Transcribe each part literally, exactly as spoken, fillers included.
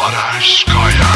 Barış Kaya.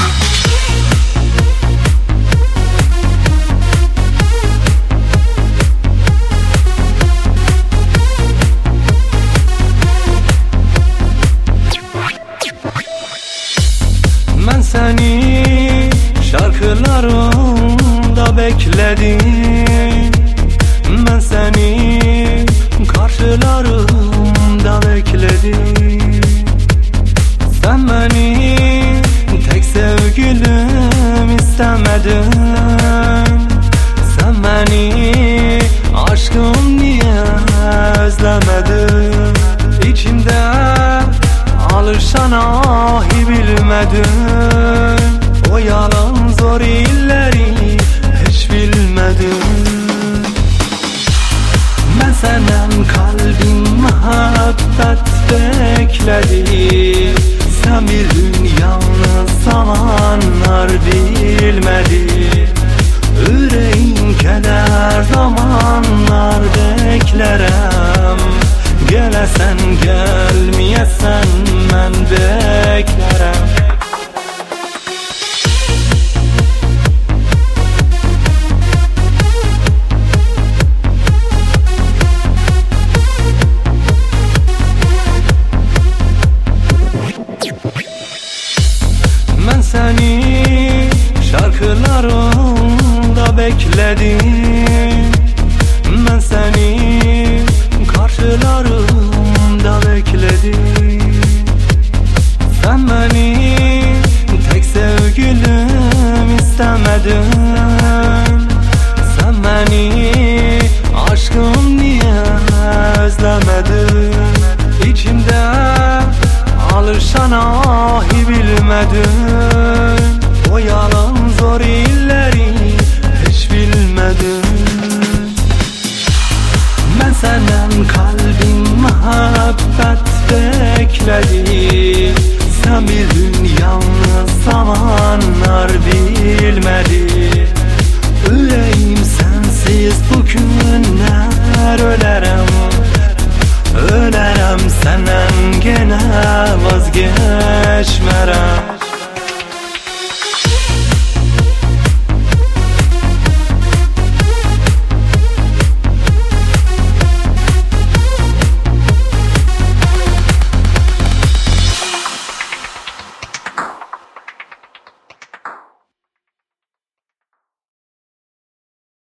Ben seni şarkılarımda bekledim. Ben seni karşılarımda bekledim. Sen beni tek sevgilim istemedin. Sen beni aşkım niye özlemedin? İçimde alışan ahi bilmedin. O yalan zor illeri hiç bilmedin. Ben senden kalbim muhabbet bekledi. Sen bir gün yalnız zamanlar bilmedi. Yüreğim keder zamanlar beklerem. Gelesen gelmeyesen ben beklerem. Ben seni şarkılarımda bekledim. Ben seni karşılarımda bekledim. Sen beni tek sevgilim istemedin. Sen beni aşkım niye özlemedin? İçimde alışan ahi bilmedin. O yalan zor illeri hiç bilmedin. Ben senden kalbim muhabbet bekledi. Sen bir gün yalnız zamanlar bilmedi. Yüreğim sensiz bugünler ölerim.